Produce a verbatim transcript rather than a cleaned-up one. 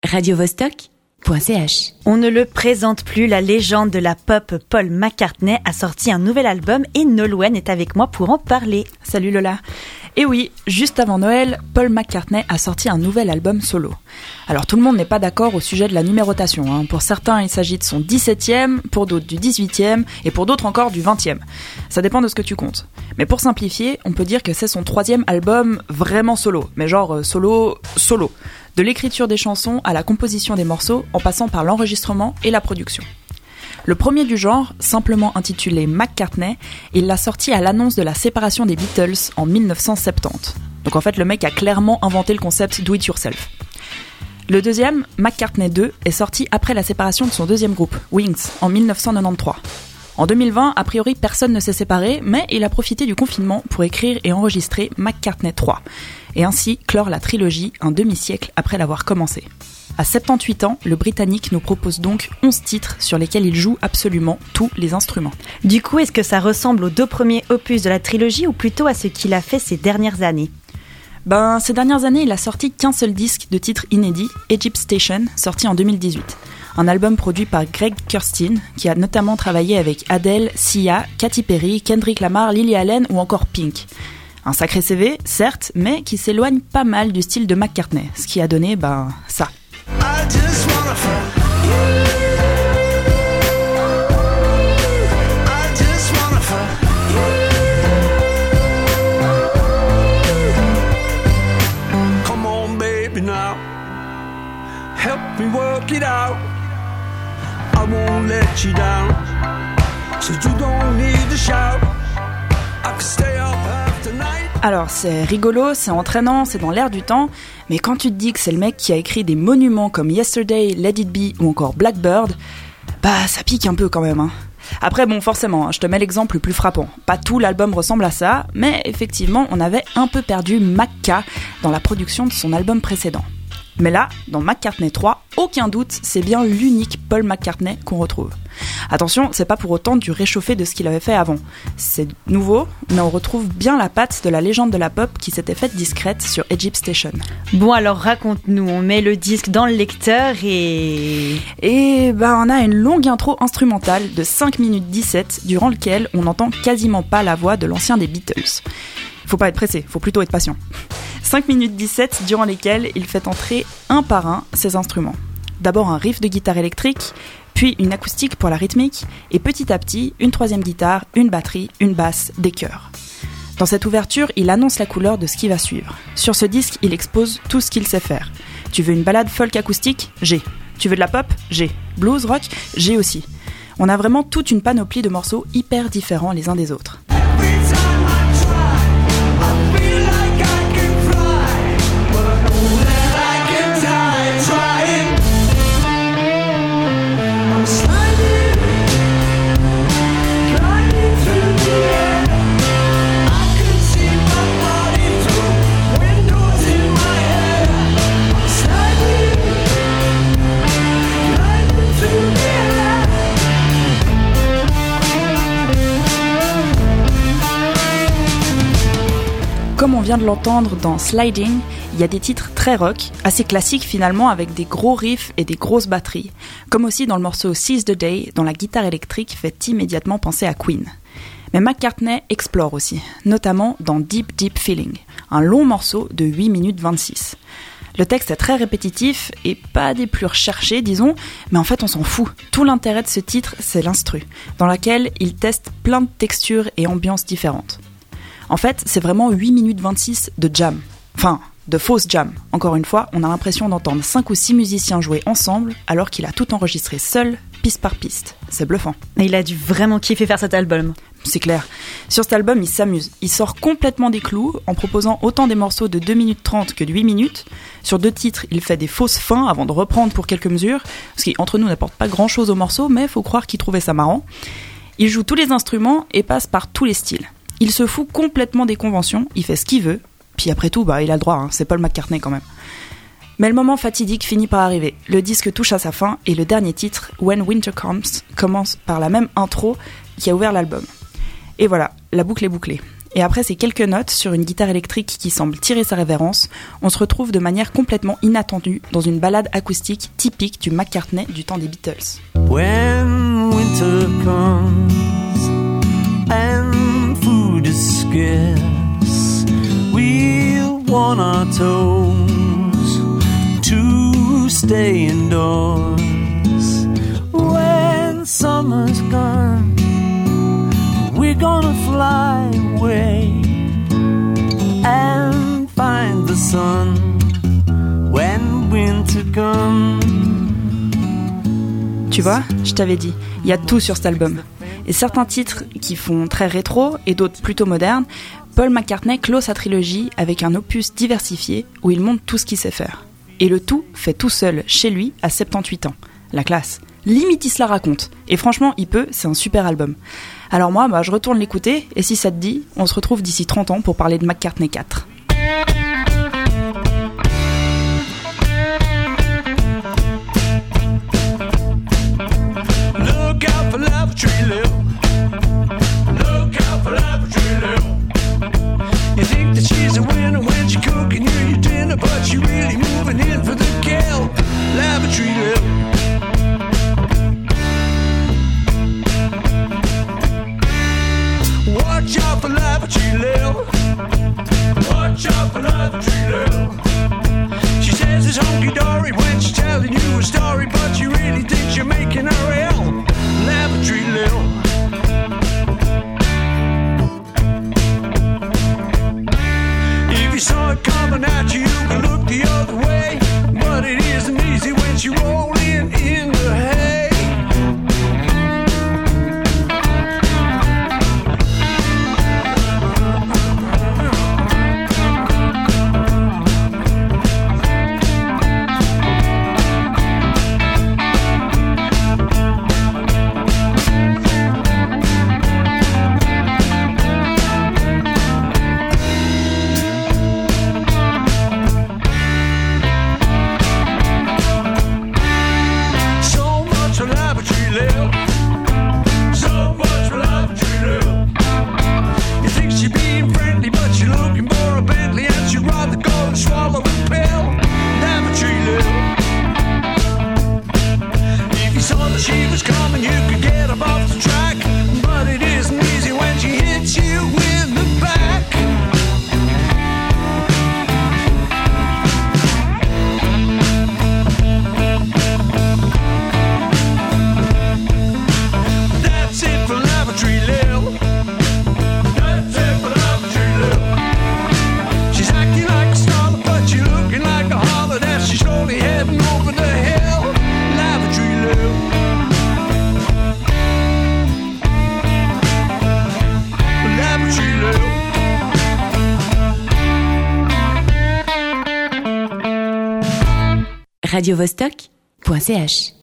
radio vostok point c h. On ne le présente plus, la légende de la pop Paul McCartney a sorti un nouvel album et Nolwenn est avec moi pour en parler. Salut Lola. Et oui, juste avant Noël, Paul McCartney a sorti un nouvel album solo. Alors tout le monde n'est pas d'accord au sujet de la numérotation. Hein. Pour certains, il s'agit de son dix-septième, pour d'autres du dix-huitième et pour d'autres encore du vingtième. Ça dépend de ce que tu comptes. Mais pour simplifier, on peut dire que c'est son troisième album vraiment solo. Mais genre solo, solo. De l'écriture des chansons à la composition des morceaux, en passant par l'enregistrement et la production. Le premier du genre, simplement intitulé McCartney, il l'a sorti à l'annonce de la séparation des Beatles en dix-neuf cent soixante-dix. Donc en fait, le mec a clairement inventé le concept do it yourself. Le deuxième, McCartney deux, est sorti après la séparation de son deuxième groupe, Wings, en dix-neuf cent quatre-vingt-treize. En deux mille vingt, a priori, personne ne s'est séparé, mais il a profité du confinement pour écrire et enregistrer McCartney trois, et ainsi clore la trilogie un demi-siècle après l'avoir commencé. À soixante-dix-huit ans, le Britannique nous propose donc onze titres sur lesquels il joue absolument tous les instruments. Du coup, est-ce que ça ressemble aux deux premiers opus de la trilogie ou plutôt à ce qu'il a fait ces dernières années ? Ben, ces dernières années, il a sorti qu'un seul disque de titres inédits, Egypt Station, sorti en deux mille dix-huit. Un album produit par Greg Kurstin, qui a notamment travaillé avec Adele, Sia, Katy Perry, Kendrick Lamar, Lily Allen ou encore Pink. Un sacré C V, certes, mais qui s'éloigne pas mal du style de McCartney, ce qui a donné, ben, ça. I just wanna fuck you. I just wanna fuck you. Come on, baby, now. Help me work it out. I won't let you down. So you don't need to shout. I can stay up half the night. Alors c'est rigolo, c'est entraînant, c'est dans l'air du temps, mais quand tu te dis que c'est le mec qui a écrit des monuments comme Yesterday, Let It Be ou encore Blackbird, bah ça pique un peu quand même. Hein. Après bon forcément, hein, je te mets l'exemple le plus frappant. Pas tout l'album ressemble à ça, mais effectivement on avait un peu perdu Macca dans la production de son album précédent. Mais là, dans McCartney trois, aucun doute, c'est bien l'unique Paul McCartney qu'on retrouve. Attention, c'est pas pour autant du réchauffé de ce qu'il avait fait avant. C'est nouveau, mais on retrouve bien la patte de la légende de la pop qui s'était faite discrète sur Egypt Station. Bon alors raconte-nous, on met le disque dans le lecteur et... Et ben on a une longue intro instrumentale de cinq minutes dix-sept, durant lequel on n'entend quasiment pas la voix de l'ancien des Beatles. Faut pas être pressé, faut plutôt être patient. cinq minutes dix-sept durant lesquelles il fait entrer un par un ses instruments. D'abord un riff de guitare électrique, puis une acoustique pour la rythmique, et petit à petit, une troisième guitare, une batterie, une basse, des chœurs. Dans cette ouverture, il annonce la couleur de ce qui va suivre. Sur ce disque, il expose tout ce qu'il sait faire. Tu veux une balade folk acoustique ? J'ai. Tu veux de la pop ? J'ai. Blues, rock ? J'ai aussi. On a vraiment toute une panoplie de morceaux hyper différents les uns des autres. Comme on vient de l'entendre dans Sliding, il y a des titres très rock, assez classiques finalement avec des gros riffs et des grosses batteries, comme aussi dans le morceau Seize the Day, dont la guitare électrique fait immédiatement penser à Queen. Mais McCartney explore aussi, notamment dans Deep Deep Feeling, un long morceau de huit minutes vingt-six. Le texte est très répétitif et pas des plus recherchés, disons, mais en fait on s'en fout. Tout l'intérêt de ce titre, c'est l'instru, dans laquelle il teste plein de textures et ambiances différentes. En fait, c'est vraiment huit minutes vingt-six de jam. Enfin, de fausse jam. Encore une fois, on a l'impression d'entendre cinq ou six musiciens jouer ensemble, alors qu'il a tout enregistré seul, piste par piste. C'est bluffant. Il a dû vraiment kiffer faire cet album. C'est clair. Sur cet album, il s'amuse. Il sort complètement des clous, en proposant autant des morceaux de deux minutes trente que de huit minutes. Sur deux titres, il fait des fausses fins avant de reprendre pour quelques mesures, ce qui, entre nous, n'apporte pas grand-chose aux morceaux, mais faut croire qu'il trouvait ça marrant. Il joue tous les instruments et passe par tous les styles. Il se fout complètement des conventions, il fait ce qu'il veut, puis après tout, bah, il a le droit, hein, c'est Paul McCartney quand même. Mais le moment fatidique finit par arriver. Le disque touche à sa fin et le dernier titre, When Winter Comes, commence par la même intro qui a ouvert l'album. Et voilà, la boucle est bouclée. Et après ces quelques notes sur une guitare électrique qui semble tirer sa révérence, on se retrouve de manière complètement inattendue dans une ballade acoustique typique du McCartney du temps des Beatles. When winter comes and food is scarce, we'll warn our toes to stay indoors. When summer's gone, we're gonna fly away and find the sun when winter comes. Tu vois, je t'avais dit, il y a tout sur cet album. Et certains titres qui font très rétro et d'autres plutôt modernes, Paul McCartney clôt sa trilogie avec un opus diversifié où il montre tout ce qu'il sait faire. Et le tout fait tout seul, chez lui, à soixante-dix-huit ans. La classe. Limite il se la raconte. Et franchement, il peut, c'est un super album. Alors moi, bah, je retourne l'écouter, et si ça te dit, on se retrouve d'ici trente ans pour parler de McCartney quatre. Look out for Lavatory Lil. Look out for Lavatory Lil. You think that she's a winner when she's cooking you your dinner, but she really moving in for the kill. Lavatory Lil. Watch out for Lavatory Lil. Watch out for Lavatory Lil. She says it's hunky-dory when she's telling you a story, but you really think you're making her ill. Lavatory Lil. If you saw it coming at you, you could look the other way, but it isn't easy when she rolling in the hay. radio vostok point c h